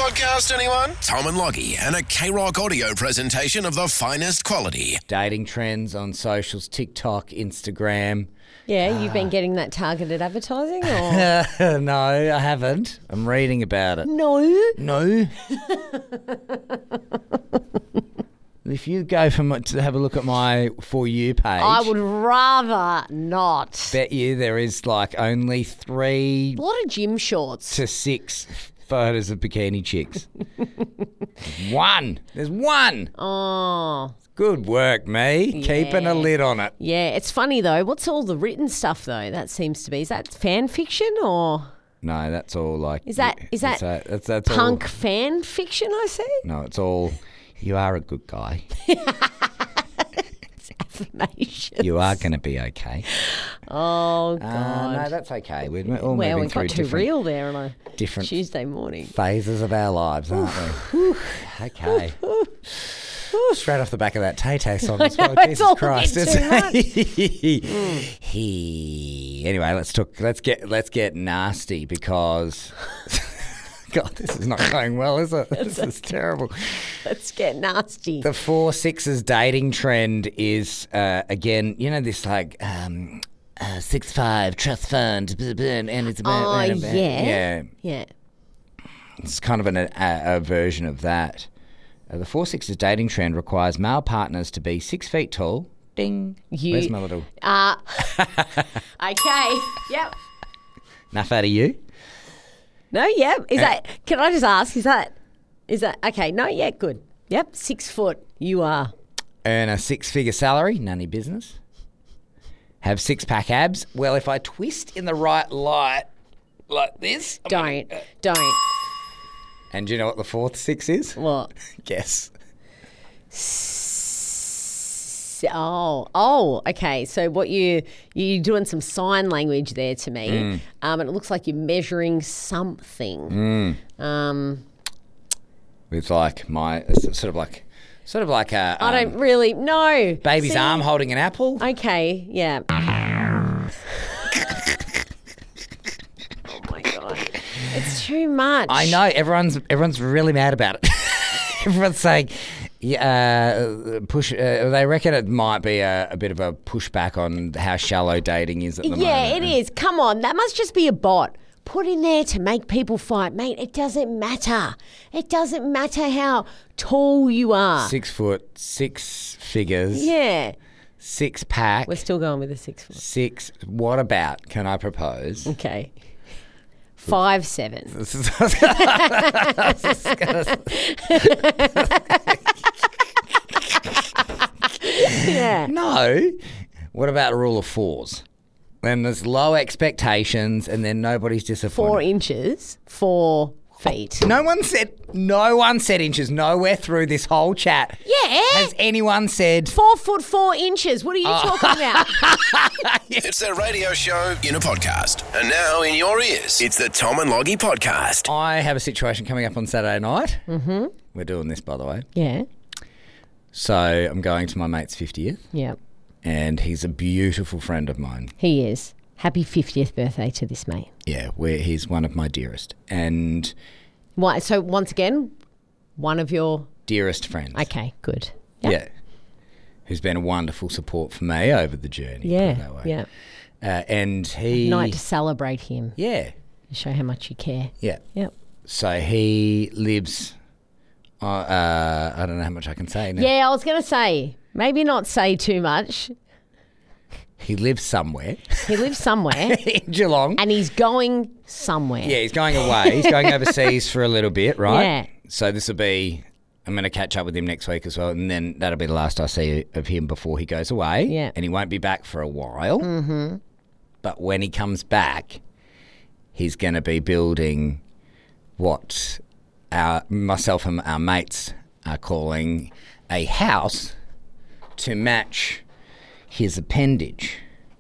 podcast, anyone? Tom and Loggy and a K-Rock audio presentation of the finest quality. Dating trends on socials, TikTok, Instagram. Yeah, you've been getting that targeted advertising or? No, I haven't. I'm reading about it. No. No. If you go to have a look at my For You page, I would rather not. bet you there is like only 3 A lot of gym shorts. to 6 photos of bikini chicks. One. There's one. Oh. Good work, me. Keeping a lid on it. Yeah, it's funny though. What's all the written stuff though? That seems to be. Is that fan fiction or No, that's all like... is that that's punk all, fan fiction? I see. No, it's all... You are a good guy. Affirmation. You are going to be okay. Oh God. No, that's okay. We're all Well, moving we through got too different real there on a different Tuesday morning. phases of our lives, aren't we? Okay. Straight off the back of that Tay-Tay song as well. it's Jesus all a bit Christ. too Anyway, let's get nasty because God, this is not going well, is it? This is terrible. Let's get nasty. The 4-6s dating trend is again, you know, this like 6-5 trust fund, and it's about yeah. It's kind of a version of that. The 4-6s dating trend requires male partners to be 6 feet tall. Ding. Where's my little? Okay. Yep. Enough out of you. No, yep. Is that? Can I just ask? Is that? Okay? No, yeah, good. Yep. 6 foot. You are. Earn a 6-figure salary. None of your business. Have 6-pack abs. Well, if I twist in the right light like this. Don't. And do you know what the 4th 6 is? What? Guess. Oh, okay. So what you're doing some sign language there to me, and it looks like you're measuring something. With like my sort of like a I don't really know. baby's arm holding an apple. Okay, yeah. Oh my God, it's too much. I know everyone's really mad about it. Everyone's saying, push. They reckon it might be a bit of a pushback on how shallow dating is at the moment. Yeah, it is. Come on, that must just be a bot put in there to make people fight, mate. It doesn't matter. It doesn't matter how tall you are. 6 foot, 6 figures. Yeah. 6-pack. We're still going with the 6 foot. 6. What about? Can I propose? Okay. 5'7". This is- Yeah. No. What about a rule of 4s? Then there's low expectations, and then nobody's disappointed. 4 inches, 4 feet. No one said inches. Nowhere through this whole chat Yeah. has anyone said 4 foot 4 inches. What are you talking about? It's their radio show in a podcast. And now in your ears, it's the Tom and Loggy podcast. I have a situation coming up on Saturday night. Mm-hmm. We're doing this, by the way. Yeah. So I'm going to my mate's 50th, Yeah. and he's a beautiful friend of mine. He is. Happy 50th birthday to this mate. Yeah, he's one of my dearest and Why? So once again, one of your... dearest friends. Okay, good. Yep. Yeah. Who's been a wonderful support for me over the journey. put it that way. Yeah. And he... Night to celebrate him. Yeah. To show how much you care. Yeah. Yep. So he lives... I don't know how much I can say now. Yeah, I was going to say, maybe not say too much. He lives somewhere. He lives somewhere. In Geelong. And he's going somewhere. Yeah, he's going away. He's going overseas for a little bit, right? Yeah. So this will be... I'm going to catch up with him next week as well, and then that'll be the last I see of him before he goes away. Yeah. And he won't be back for a while. Mm-hmm. But when he comes back, he's going to be building what myself and our mates are calling a house to match his appendage.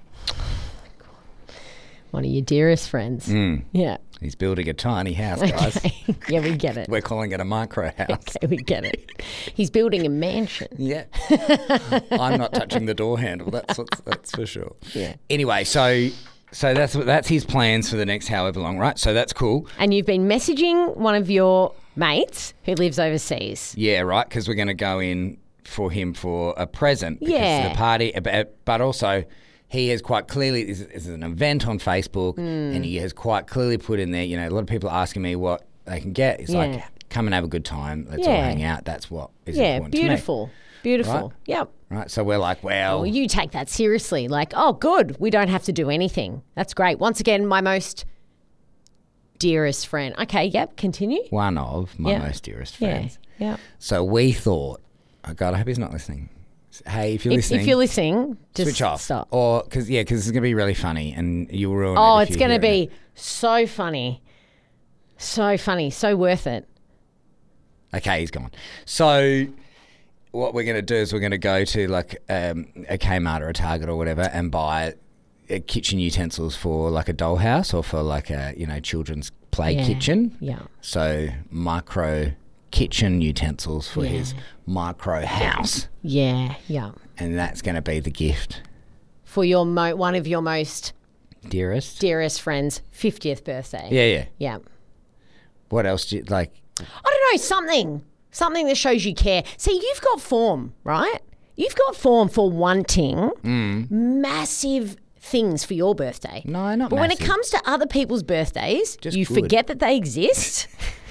One of your dearest friends. Yeah. He's building a tiny house, guys. Okay. Yeah, we get it. We're calling it a micro house. Okay, we get it. He's building a mansion. Yeah. I'm not touching the door handle, that's for sure. Yeah. Anyway, so that's his plans for the next however long, right? So that's cool. And you've been messaging one of your mates who lives overseas. Yeah, right, because we're going to go in for him for a present. Because Yeah. of the party, but also he has quite clearly, this is an event on Facebook, and he has quite clearly put in there, you know, a lot of people are asking me what they can get. He's like, come and have a good time. Let's all hang out. That's what is important beautiful. to me. Beautiful. Right? Yep. Right, so we're like, well, Well, you take that seriously. Like, oh, good. We don't have to do anything. That's great. Once again, my most dearest friend. Okay, yep, continue. one of my Yeah. most dearest Yeah, friends. yeah. So we thought, oh God, I hope he's not listening. Hey, if you're If listening, you're listening, just switch off. stop. Or, because it's going to be really funny and you'll ruin it. Oh, if it's you going to hear it. be so funny. So funny. So worth it. Okay, he's gone. So what we're going to do is we're going to go to like a Kmart or a Target or whatever and buy kitchen utensils for like a dollhouse or for like a, you know, children's play Yeah, kitchen. yeah. So micro kitchen utensils for his micro house. Yeah, yeah. And that's going to be the gift. For your one of your most Dearest? dearest friends' 50th birthday. Yeah, yeah. Yeah. What else do you, like, I don't know, something that shows you care. See, you've got form, right? You've got form for wanting massive things for your birthday. No, not But when it massive. comes to other people's birthdays, Just you good. forget that they exist.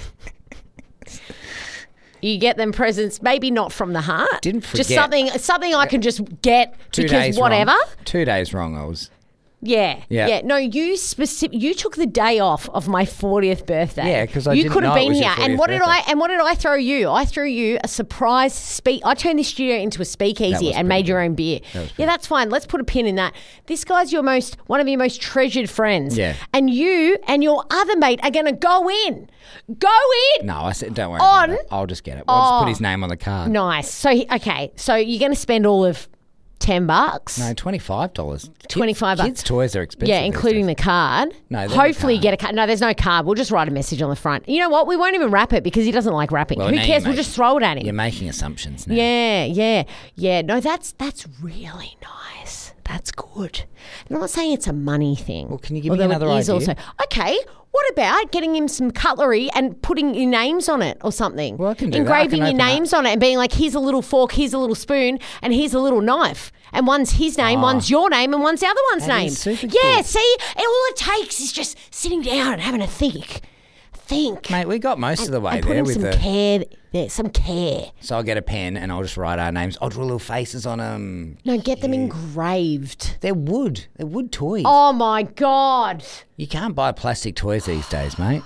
You get them presents, maybe not from the heart. Didn't Just forget. something I can just get 2 because days whatever. wrong? 2 days wrong, I was. Yeah. Yeah. No, you took the day off of my 40th birthday. Yeah, 'cause I you didn't could have know it been was your here. And 40th what did birthday. what did I throw you? I threw you a surprise I turned this studio into a speakeasy was and pretty made your own beer. Yeah, that's fine. Let's put a pin in that. This guy's one of your most treasured friends. Yeah. And you and your other mate are gonna go in. Go in. No, I said, don't worry On- about it. I'll just get it. I'll just put his name on the card. Nice. So so you're gonna spend all of $10. No, $25. $25. Kids' toys are expensive. Yeah, these including days. the card. No, there's no hopefully you card. get a card. No, there's no card. We'll just write a message on the front. You know what? We won't even wrap it because he doesn't like wrapping. Well, Who now cares? you're We'll just throw it at You're him. making assumptions now. Yeah. No, that's really nice. That's good. I'm not saying it's a money thing. Well, can you give me Although another it is idea? Also, okay. What about getting him some cutlery and putting your names on it or something? Well, I can do that. I Engraving can your open up- names on it and being like, here's a little fork, here's a little spoon, and here's a little knife. And one's his name, one's your name, and one's the other one's That name. is super Yeah, cute. see? All it takes is just sitting down and having a think. Mate, we got most of the way and put there him with some the... care. There's some care. So I'll get a pen and I'll just write our names. I'll draw little faces on them. No, get them engraved. They're wood. They're wood toys. Oh, my God. You can't buy plastic toys these days, mate.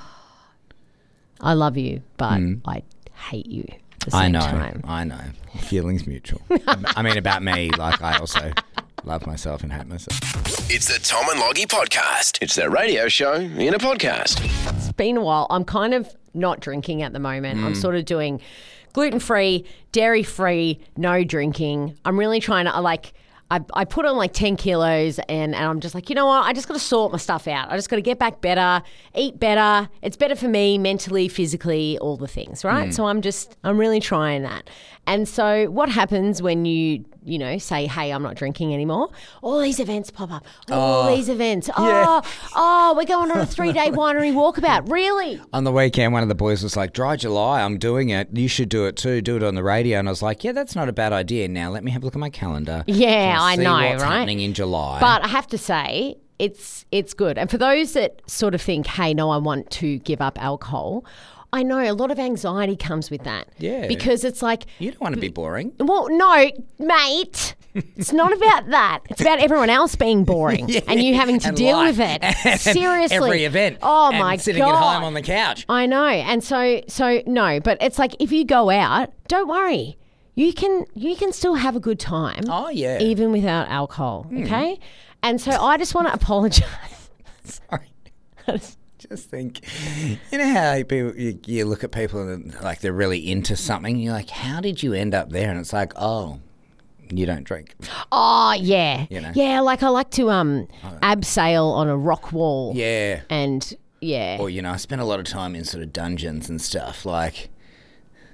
I love you, but I hate you at the I same know. time. I know. Feelings mutual. I mean, about me, like I also love myself and hate myself. It's the Tom and Loggy Podcast. It's their radio show in a podcast. It's been a while. I'm kind of not drinking at the moment. I'm sort of doing gluten-free, dairy-free, no drinking. I'm really trying to, I put on like 10 kilos and I'm just like, you know what? I just got to sort my stuff out. I just got to get back better, eat better. It's better for me mentally, physically, all the things, right? So I'm really trying that. And so what happens when you say, hey, I'm not drinking anymore? All these events pop up. All these events. We're going on a 3-day winery walkabout. Really? On the weekend, one of the boys was like, Dry July, I'm doing it. You should do it too. Do it on the radio. And I was like, yeah, that's not a bad idea. Now let me have a look at my calendar. Yeah, I See know, what's right? happening in July. But I have to say, it's good. And for those that sort of think, hey, no, I want to give up alcohol, I know a lot of anxiety comes with that. Yeah. Because it's like, you don't want to be boring. well, no, mate. It's not about that. It's about everyone else being boring and you having to And deal life. with it. And Seriously. every event. Oh, and my sitting God. at home on the couch. I know. And so no, but it's like if you go out, don't worry. You can still have a good time. Oh, yeah. Even without alcohol, okay? And so I just want to apologize. Sorry. Just think, you know how people, you look at people and like they're really into something. You're like, how did you end up there? And it's like, oh, you don't drink. Oh, yeah. You know? Yeah, like I like to abseil on a rock wall. Yeah. And yeah. Or, I spend a lot of time in sort of dungeons and stuff. Like,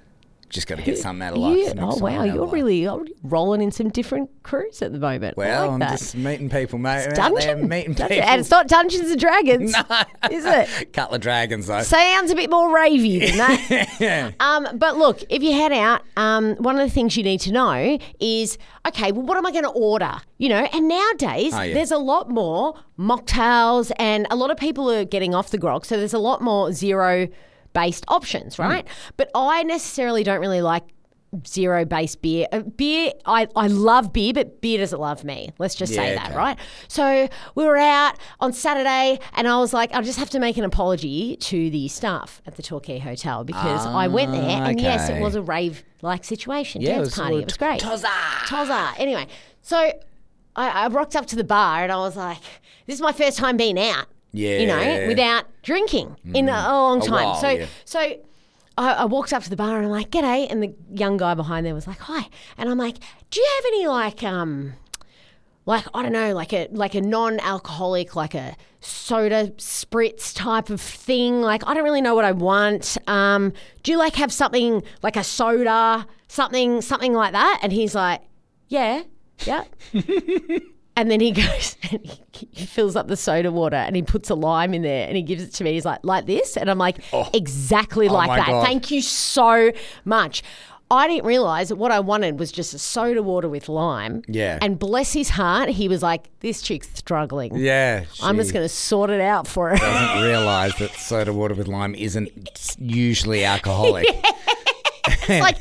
Just got to get something out of life. Oh, wow. You're really rolling in some different crews at the moment. Well, I'm just meeting people, mate. It's out there Dungeon. meeting people. And it's not Dungeons and Dragons, No. is it? Couple of dragons, though. Sounds a bit more ravey than that. But look, if you head out, one of the things you need to know is, okay, well, what am I going to order? You know, and nowadays there's a lot more mocktails and a lot of people are getting off the grog. So there's a lot more zero-based options, right? But I necessarily don't really like zero-based beer. I love beer, but beer doesn't love me. Let's just say that, right? So we were out on Saturday and I was like, I'll just have to make an apology to the staff at the Torquay Hotel because I went there and yes, it was a rave-like situation, dance party. It was great. Tozza. Anyway, so I rocked up to the bar and I was like, this is my first time being out. Yeah. You know, without drinking in a long time. So I walked up to the bar and I'm like, g'day. And the young guy behind there was like, hi. And I'm like, do you have any I don't know, like a non-alcoholic, like a soda spritz type of thing? Like, I don't really know what I want. Do you have something like a soda, something like that? And he's like, yeah. And then he goes and he fills up the soda water and he puts a lime in there and he gives it to me. He's like this. And I'm like, exactly like that. God. Thank you so much. I didn't realise that what I wanted was just a soda water with lime. Yeah. And bless his heart, he was like, this chick's struggling. Yeah. I'm just going to sort it out for her. Doesn't realise that soda water with lime isn't usually alcoholic. It's like,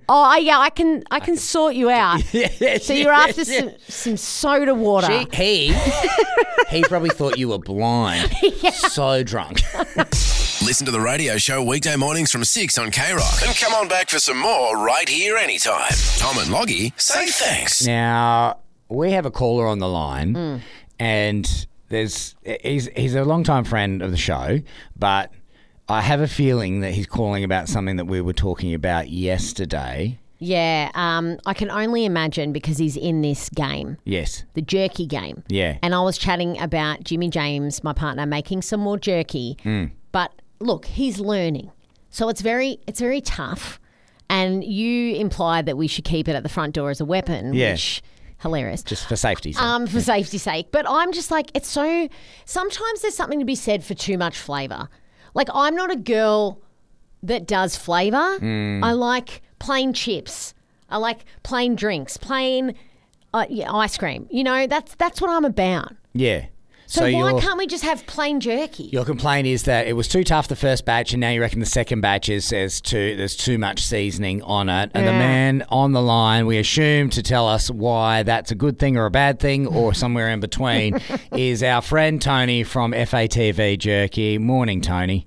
I can sort you out. So you're after some soda water. He probably thought you were blind. So drunk. Listen to the radio show weekday mornings from 6 on K-Rock. And come on back for some more right here anytime. Tom and Loggy say thanks. Now, we have a caller on the line and he's a long-time friend of the show, but I have a feeling that he's calling about something that we were talking about yesterday. Yeah, I can only imagine because he's in this game. Yes. The jerky game. Yeah. And I was chatting about Jimmy James, my partner, making some more jerky. But look, he's learning. So it's very tough. And you implied that we should keep it at the front door as a weapon, which hilarious. Just for safety's sake. For safety's sake. But I'm just like, it's so sometimes there's something to be said for too much flavour. Like, I'm not a girl that does flavour. I like plain chips. I like plain drinks, plain ice cream. You know, that's what I'm about. Yeah. So why can't we just have plain jerky? Your complaint is that it was too tough the first batch and now you reckon the second batch there's too much seasoning on it. And the man on the line, we assume to tell us why that's a good thing or a bad thing or somewhere in between, is our friend Tony from FATV Jerky. Morning, Tony.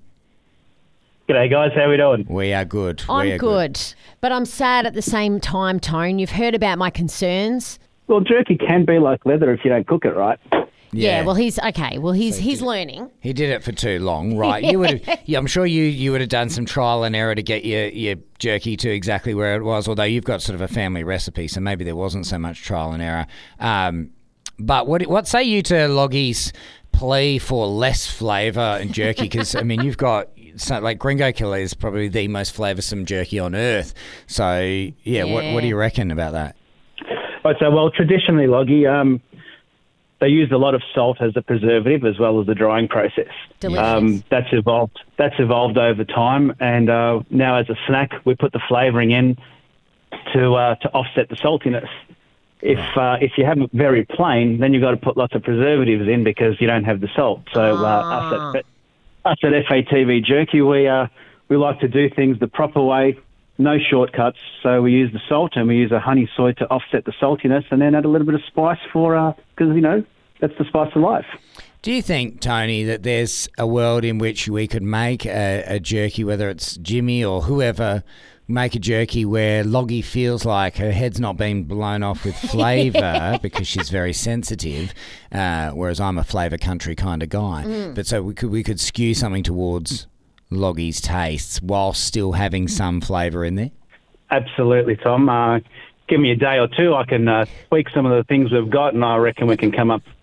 G'day, guys. How we doing? We are good. I'm good. But I'm sad at the same time, Tone. You've heard about my concerns. Well, jerky can be like leather if you don't cook it right. Yeah, well, he's learning. He did it for too long, right? You would, I'm sure you would have done some trial and error to get your jerky to exactly where it was. Although you've got sort of a family recipe, so maybe there wasn't so much trial and error. But what say you to Loggy's plea for less flavour in jerky? Because I mean, you've got like Gringo Killer is probably the most flavoursome jerky on earth. So yeah. What do you reckon about that? Right, so well, traditionally, Loggy, they used a lot of salt as a preservative as well as the drying process. Delicious. That's evolved over time, and now as a snack, we put the flavouring in to offset the saltiness. If you have it very plain, then you've got to put lots of preservatives in because you don't have the salt. So us at FATV Jerky, we like to do things the proper way. No shortcuts. So we use the salt and we use a honey soy to offset the saltiness and then add a little bit of spice because, you know, that's the spice of life. Do you think, Tony, that there's a world in which we could make a jerky, whether it's Jimmy or whoever, make a jerky where Loggy feels like her head's not being blown off with flavour because she's very sensitive, whereas I'm a flavour country kind of guy. But so we could skew something towards Loggy's tastes while still having some flavour in there? Absolutely, Tom. Give me a day or two, I can tweak some of the things we've got, and I reckon we can come up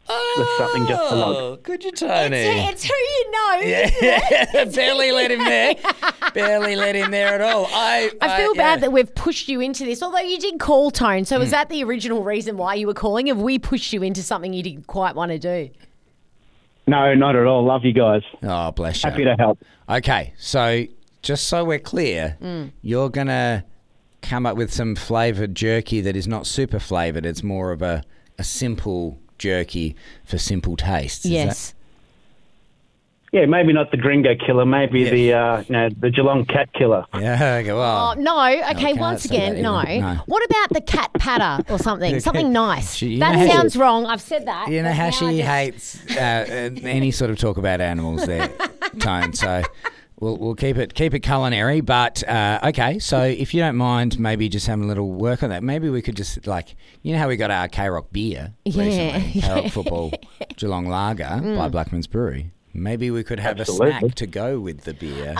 with something just to log. Could you, Tony? It's who you know. Yeah, barely let him there. Barely let him there at all. I feel bad that we've pushed you into this, although you did call Tone. So was that the original reason why you were calling? Have we pushed you into something you didn't quite want to do? No, not at all. Love you guys. Oh, bless you. Happy to help. Okay, so just so we're clear, you're going to come up with some flavoured jerky that is not super flavoured. It's more of a simple jerky for simple tastes. Yes. Yeah, maybe not the Gringo Killer. Maybe the Geelong Cat Killer. Yeah, okay, well. Oh, no. Okay, can't once say again, that no. either. No. What about the cat patter or something? Something nice. You That know how sounds wrong. I've said that. You know but how now she I just- hates any sort of talk about animals there, Tone. So we'll keep it culinary. But okay, so if you don't mind, maybe just having a little work on that. Maybe we could just how we got our K-Rock beer recently, K-Rock Football Geelong Lager by Blackman's Brewery. Maybe we could have Absolutely. a snack to go with the beer.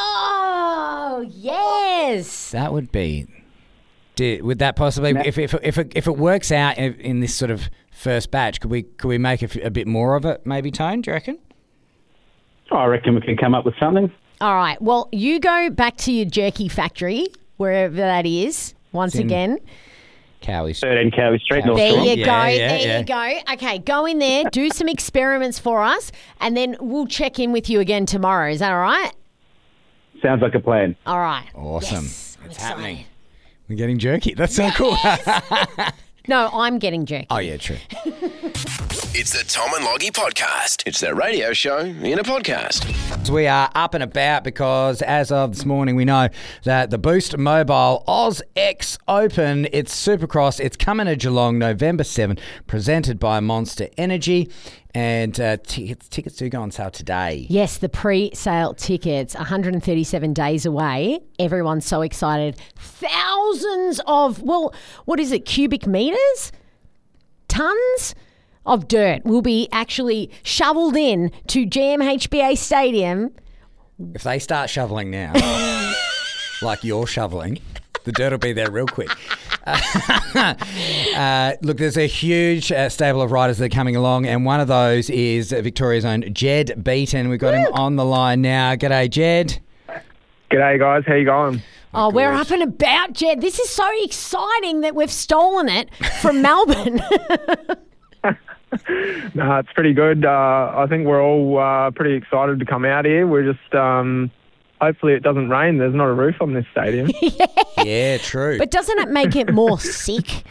Oh, yes. That would be. Would that possibly, if it works out in this sort of first batch, could we make a bit more of it? Maybe, Tone, do you reckon? I reckon we can come up with something. All right. Well, you go back to your jerky factory, wherever that is, once again. Cowie's. 13 Cowie Street, North There Shore. you go. Yeah, There you go. Okay, go in there, do some experiments for us, and then we'll check in with you again tomorrow. Is that all right? Sounds like a plan. All right. Awesome. Yes, I'm It's happening. excited. We're getting jerky. That's so cool. No, I'm getting jerky. Oh, yeah, true. It's the Tom and Loggy podcast. It's their radio show in a podcast. We are up and about because as of this morning, we know that the Boost Mobile Oz X Open, it's Supercross. It's coming to Geelong November 7, presented by Monster Energy. And tickets do go on sale today. Yes, the pre-sale tickets, 137 days away. Everyone's so excited. Thousands of, cubic meters? Tons of dirt will be actually shoveled in to GMHBA Stadium. If they start shoveling now, like you're shoveling, the dirt will be there real quick. Look, there's a huge stable of riders that are coming along, and one of those is Victoria's own Jed Beaton. We've got him on the line now. G'day, Jed. G'day, guys. How you going? Oh, we're up and about, Jed. This is so exciting that we've stolen it from Melbourne. No, it's pretty good. I think we're all pretty excited to come out here. We're just hopefully it doesn't rain. There's not a roof on this stadium. Yeah, true. But doesn't it make it more sick?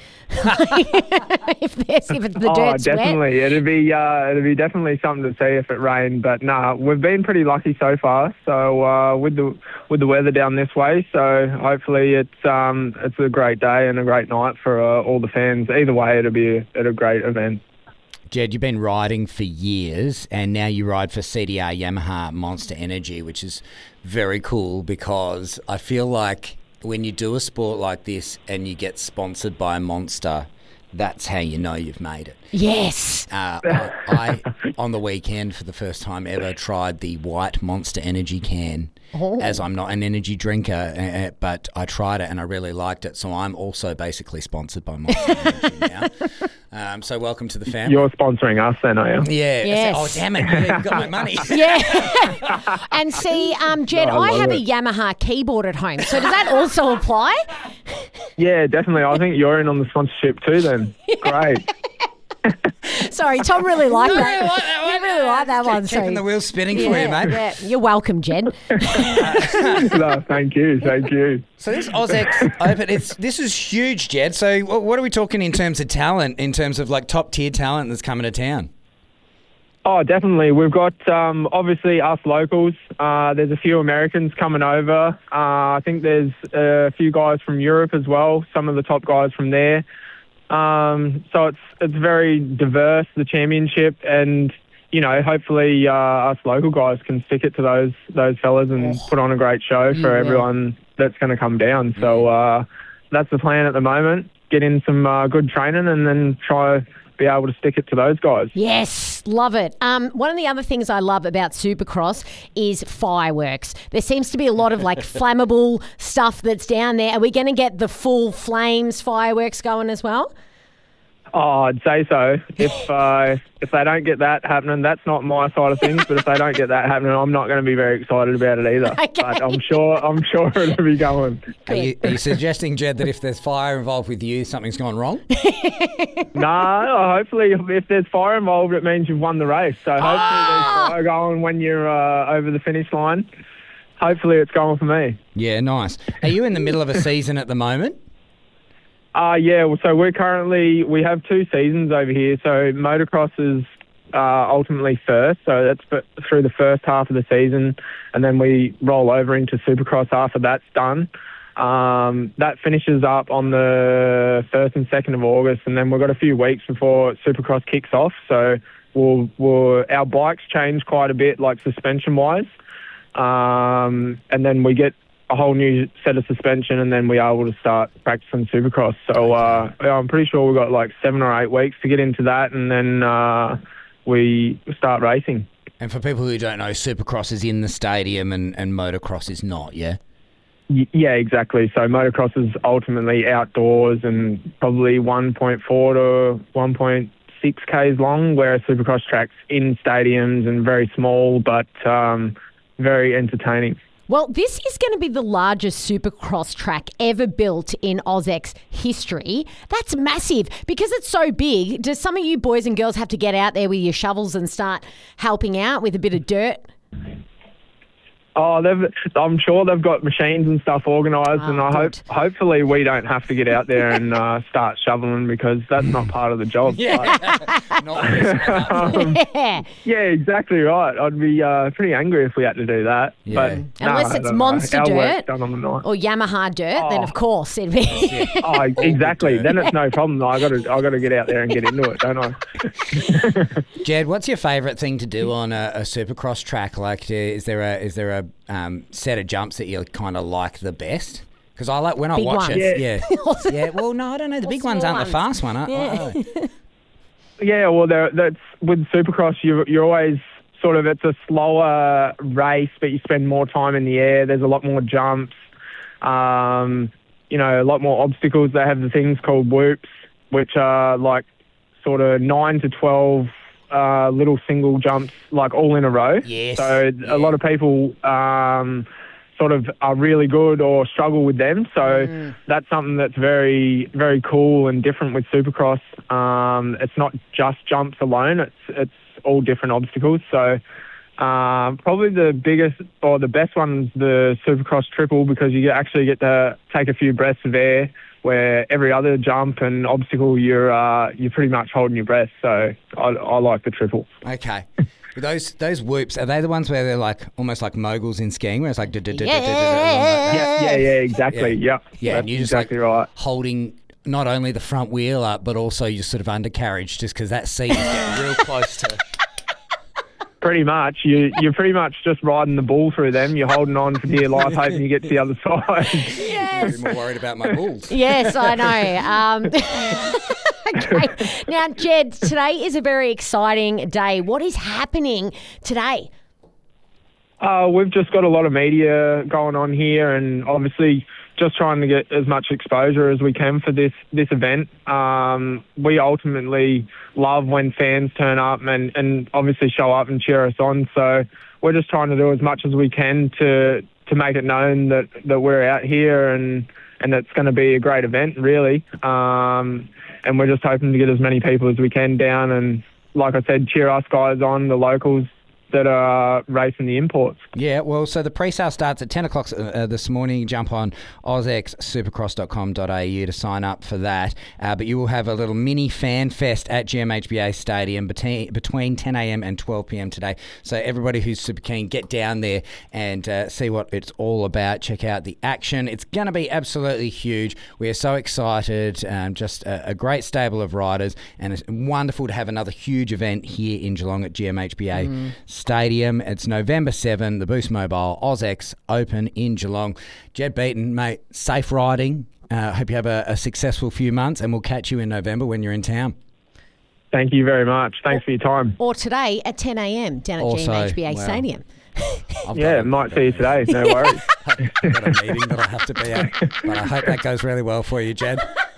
if the dirt's definitely. wet? It'd be definitely something to see if it rained. But nah, we've been pretty lucky so far. So with the weather down this way, so hopefully it's a great day and a great night for all the fans. Either way, it'll be a great event. Jed, you've been riding for years, and now you ride for CDR Yamaha Monster Energy, which is very cool because I feel like when you do a sport like this and you get sponsored by Monster, that's how you know you've made it. Yes. I on the weekend, for the first time ever, tried the white Monster Energy can. As I'm not an energy drinker, but I tried it and I really liked it. So I'm also basically sponsored by Monster Energy now. So welcome to the family. You're sponsoring us then, are you? Yeah. Yes. Oh, damn it. You got my money. Yeah. And see, Jed, No, I I love have it. a Yamaha keyboard at home. So does that also apply? Yeah, definitely. I think you're in on the sponsorship too then. Great. Sorry, Tom really liked No, that. I like that one. He really liked that one. Keeping the wheels spinning for you, mate. Yeah. You're welcome, Jed. No, thank you. So this OzX Open, this is huge, Jed. So what are we talking in terms of talent, in terms of like top tier talent that's coming to town? Oh, definitely. We've got, obviously, us locals. There's a few Americans coming over. I think there's a few guys from Europe as well, some of the top guys from there. So it's very diverse, the championship, and, you know, hopefully us local guys can stick it to those fellas and put on a great show for everyone that's going to come down. So that's the plan at the moment, get in some good training and then try be able to stick it to those guys. Yes, love it. One of the other things I love about Supercross is fireworks. There seems to be a lot of like flammable stuff that's down there. Are we going to get the full flames fireworks going as well? Oh, I'd say so. If they don't get that happening, that's not my side of things. But if they don't get that happening, I'm not going to be very excited about it either. Okay. But I'm sure it'll be going. Are you suggesting, Jed, that if there's fire involved with you, something's gone wrong? No, hopefully if there's fire involved, it means you've won the race. So hopefully there's fire going when you're over the finish line. Hopefully it's going for me. Yeah, nice. Are you in the middle of a season at the moment? Yeah, well, so we have 2 seasons over here. So motocross is ultimately first, so that's through the first half of the season, and then we roll over into Supercross after that's done. That finishes up on the 1st and 2nd of August, and then we've got a few weeks before Supercross kicks off. So our bikes change quite a bit, like suspension-wise, and then we get a whole new set of suspension, and then we are able to start practicing Supercross. So I'm pretty sure we've got like 7 or 8 weeks to get into that, and then we start racing. And for people who don't know, Supercross is in the stadium and motocross is not, yeah? Yeah, exactly. So motocross is ultimately outdoors and probably 1.4 to 1.6 Ks long, whereas Supercross track's in stadiums and very small, but very entertaining. Well, this is going to be the largest Supercross track ever built in AUS-X history. That's massive. Because it's so big, do some of you boys and girls have to get out there with your shovels and start helping out with a bit of dirt? Oh, I'm sure they've got machines and stuff organised, and I hopefully we don't have to get out there and start shoveling, because that's not part of the job. Yeah, Yeah, exactly right. I'd be pretty angry if we had to do that. Yeah. But unless it's monster Our dirt work's done on the night. or Yamaha dirt, then of course it'd be. Oh, exactly. Then it's no problem. I got to get out there and get into it, don't I? Jed, what's your favourite thing to do on a Supercross track? Like, is there a set of jumps that you kind of like the best? Because I like when I Big watch ones. it. Yeah. Yeah. Well, no, I don't know. The big ones small aren't the ones. fast one. Yeah, well, that's with Supercross. You're always sort of, it's a slower race, but you spend more time in the air. There's a lot more jumps. A lot more obstacles. They have the things called whoops, which are like sort of 9 to 12 little single jumps, like all in a row. Yes. So a lot of people sort of are really good or struggle with them. So that's something that's very, very cool and different with Supercross. It's not just jumps alone. It's all different obstacles. So probably the biggest or the best one is the Supercross triple, because you actually get to take a few breaths of air, where every other jump and obstacle you're pretty much holding your breath. So I like the triple. Okay. Those whoops, are they the ones where they're like almost like moguls in skiing, where it's like Yeah, exactly. Yeah. Yeah, and you're just exactly like right. holding not only the front wheel up, but also your sort of undercarriage, just because that seat is getting real close to. Pretty much. You're pretty much just riding the bull through them. You're holding on for dear life, hoping you get to the other side. Yes. I'm more worried about my bulls. Yes, I know. Okay. Now, Jed, today is a very exciting day. What is happening today? We've just got a lot of media going on here, and obviously just trying to get as much exposure as we can for this event. We ultimately love when fans turn up and obviously show up and cheer us on. So we're just trying to do as much as we can to make it known that we're out here and it's going to be a great event, really. And we're just hoping to get as many people as we can down and, like I said, cheer us guys on, the locals that are racing the imports. Yeah, well, so the pre-sale starts at 10 o'clock this morning. Jump on ausxsupercross.com.au to sign up for that. But you will have a little mini fan fest at GMHBA Stadium between 10 a.m. and 12 p.m. today. So everybody who's super keen, get down there and see what it's all about. Check out the action. It's going to be absolutely huge. We are so excited. Just a great stable of riders, and it's wonderful to have another huge event here in Geelong at GMHBA Stadium. It's November 7, the Boost Mobile AUS-X Open in Geelong. Jed Beaton, mate, safe riding. Hope you have a successful few months, and we'll catch you in November when you're in town. Thank you very much. Thanks for your time. Or today at 10 a.m. down at Also, GMHBA wow. Stadium. Might see you today. No worries. I've got a meeting that I have to be at, but I hope that goes really well for you, Jed.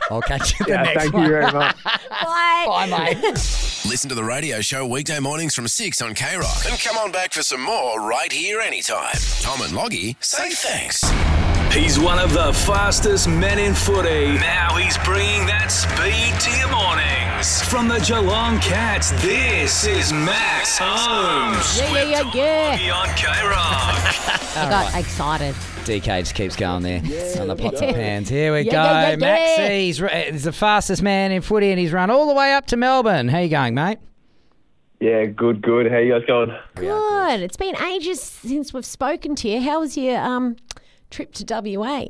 I'll catch you the Yeah, next thank one. you very much. Bye. Bye, mate. Listen to the radio show weekday mornings from 6 on K-Rock. And come on back for some more right here anytime. Tom and Loggy say thanks. He's one of the fastest men in footy. Now he's bringing that speed to your mornings. From the Geelong Cats, this is Max Holmes. Yeah. Loggy on K-Rock. I got excited. DK just keeps going there on the pots and pans. Here we go. Yeah. Maxie, he's the fastest man in footy and he's run all the way up to Melbourne. How you going, mate? Yeah, good. How you guys going? Good. It's been ages since we've spoken to you. How was your trip to WA?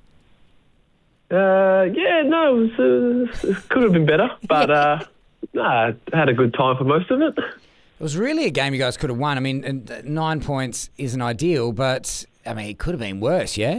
It could have been better, but I had a good time for most of it. It was really a game you guys could have won. I mean, 9 points isn't ideal, but, I mean, it could have been worse, yeah?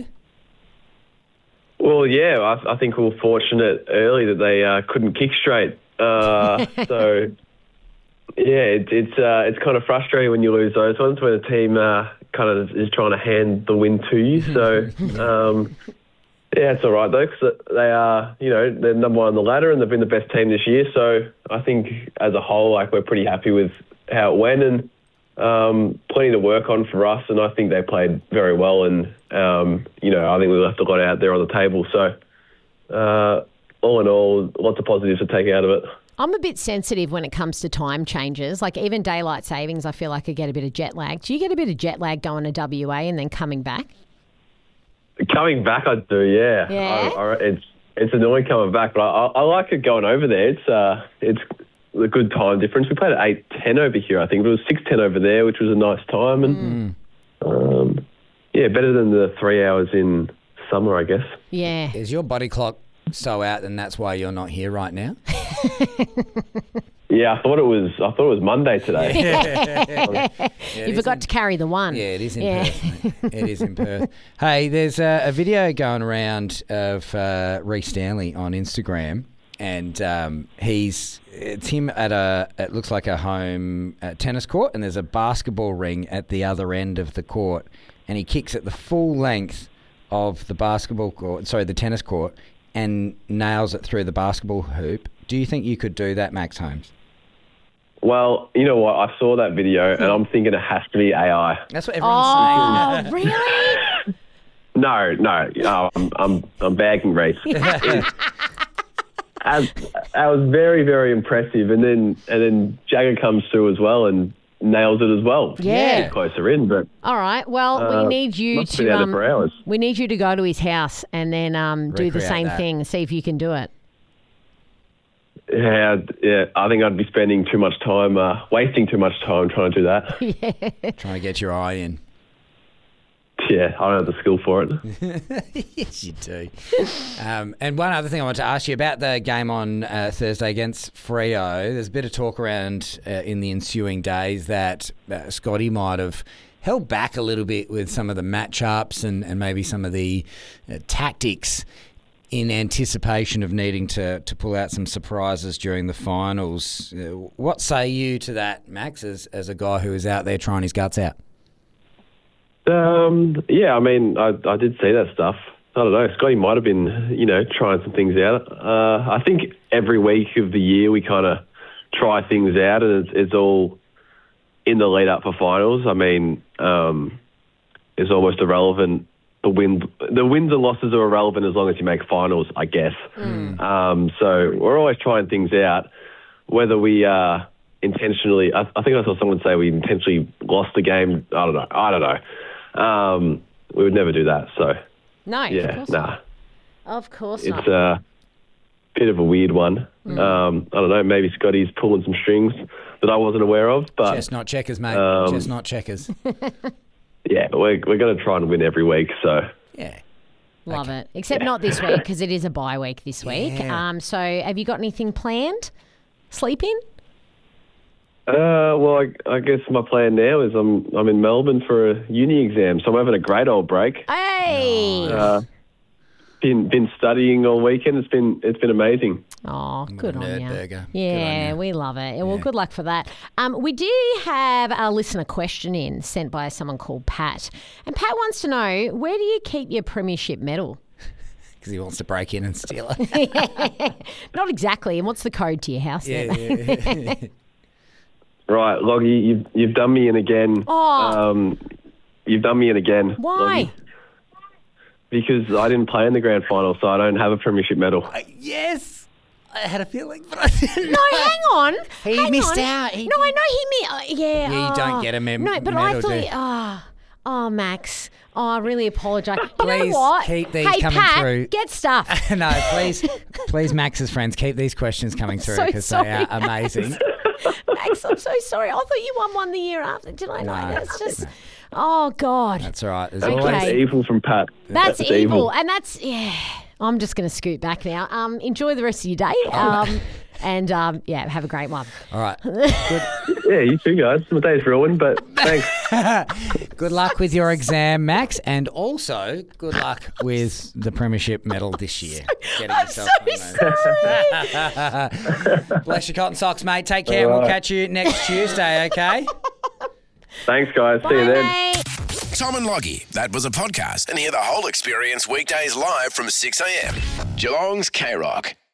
Well, yeah, I think we were fortunate early that they couldn't kick straight. So, yeah, it's kind of frustrating when you lose those ones when a team kind of is trying to hand the win to you. So, yeah, it's all right, though, because they are, they're number one on the ladder and they've been the best team this year. So I think as a whole, we're pretty happy with how it went and plenty to work on for us. And I think they played very well. And, I think we left a lot out there on the table. So all in all, lots of positives to take out of it. I'm a bit sensitive when it comes to time changes. Like even daylight savings, I feel like I get a bit of jet lag. Do you get a bit of jet lag going to WA and then coming back? Coming back, I do, yeah. Yeah? It's annoying coming back, but I like it going over there. It's a good time difference. We played at 8:10 over here, I think. But it was 6:10 over there, which was a nice time. And better than the 3 hours in summer, I guess. Yeah. Is your body clock so out and that's why you're not here right now? Yeah, I thought it was Monday today. You forgot to carry the one. Yeah, it is in Perth, mate. It is in Perth. Hey, there's a video going around of Reece Stanley on Instagram, and it's him at it looks like a home tennis court, and there's a basketball ring at the other end of the court, and he kicks at the full length of the tennis court, and nails it through the basketball hoop. Do you think you could do that, Max Holmes? Well, you know what? I saw that video, and I'm thinking it has to be AI. That's what everyone's saying. Really? No. I'm bagging Reece. I was very, very impressive, and then Jagger comes through as well and nails it as well. Yeah. It's closer in, but All right. Well, we need you must have been out there for hours. we need you to go to his house and then do the Recreate same that. thing and see if you can do it. Yeah. I think I'd be spending too much time, wasting too much time trying to do that. Trying to get your eye in. Yeah, I don't have the skill for it. Yes, you do. And one other thing I want to ask you about the game on Thursday against Freo. There's a bit of talk around in the ensuing days that Scotty might have held back a little bit with some of the matchups and maybe some of the tactics in anticipation of needing to pull out some surprises during the finals. What say you to that, Max, as a guy who is out there trying his guts out? Yeah, I mean, I did see that stuff. I don't know. Scotty might have been, trying some things out. I think every week of the year we kind of try things out, and it's all in the lead up for finals. I mean, it's almost irrelevant. The wins and losses are irrelevant as long as you make finals, I guess. So we're always trying things out. Whether we intentionally, I think I saw someone say we intentionally lost the game. I don't know. We would never do that. So No, of yeah, course nah. not. Of course It's not. a bit of a weird one. I don't know. Maybe Scotty's pulling some strings that I wasn't aware of. But Chestnut checkers, mate. Chestnut checkers. yeah, we're going to try and win every week. So Yeah. Love it. Except not this week because it is a bye week this week. Yeah. So have you got anything planned? Sleep in? well, I guess my plan now is I'm in Melbourne for a uni exam, so I'm having a great old break. Hey! Been studying all weekend. It's been amazing. Oh, good on nerd you. burger. Good Yeah, on you. we love it. Well, good luck for that. We do have a listener question in sent by someone called Pat. And Pat wants to know, where do you keep your premiership medal? because he wants to break in and steal it. Not exactly. And what's the code to your house then? Right, Loggy, you've done me in again. Oh. You've done me in again. Why? Loggy. Because I didn't play in the grand final, so I don't have a premiership medal. Yes. I had a feeling, but I didn't. No, hang on. He missed out. No, I know he missed. Yeah. Yeah, you don't get a No, but medal, I do you? thought. Oh, Max. Oh, I really apologise. You Please know what? keep these hey, coming Pat, through. Get stuff. No, please, Max's friends, keep these questions coming through So because they sorry, are amazing. Max, I'm so sorry. I thought you won one the year after. Did I know? No. That's just. Oh God. That's all right. There's Okay. always That's evil from Pat. That's evil. And that's I'm just going to scoot back now. Enjoy the rest of your day. And have a great one. all right. Yeah, you too, guys. My day's ruined, but thanks. Good luck with your exam, Max, and also good luck with the premiership medal this year. I'm so sorry. Bless your cotton socks, mate. Take care. All We'll right. catch you next Tuesday, okay? Thanks, guys. See you Bye, then. mate. Tom and Loggy, that was a podcast, and hear the whole experience weekdays live from 6 a.m. Geelong's K-Rock.